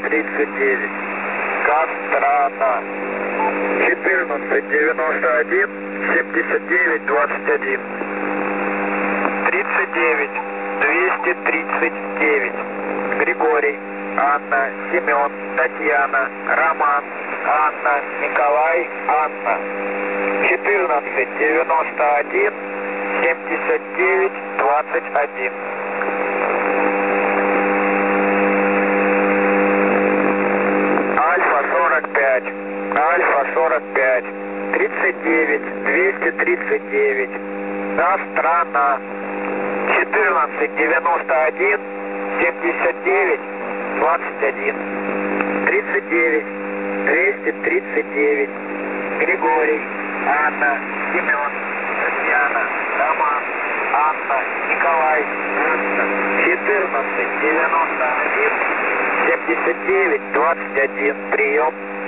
39. Кастрана. 1491 79 21. 39 239. Григорий, Анна, Семен, Татьяна, Роман, Анна, Николай, Анна. 1491 79 21. Альфа 45. Альфа 45. 39 239. Кастрана. 1491 79 21. 39 239. Григорий, Анна, Семен, Татьяна, Роман, Анна, Николай, Анна. 1491 79 21. Прием.